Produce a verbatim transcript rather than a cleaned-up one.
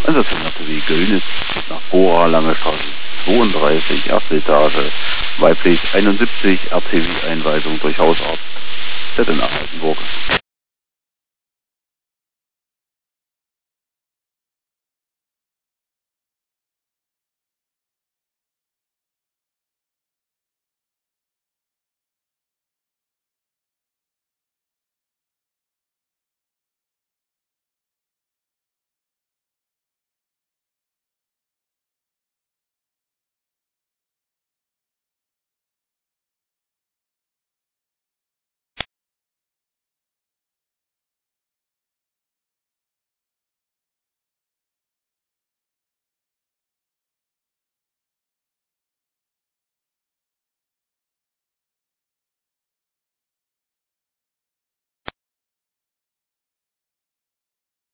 Einsatz nach sowie Göllnitz, nach Bora, Lange Straße zweiunddreißig, erste Etage, weiblich einundsiebzig, R T W-Einweisung durch Hausarzt, Z N A Altenburg.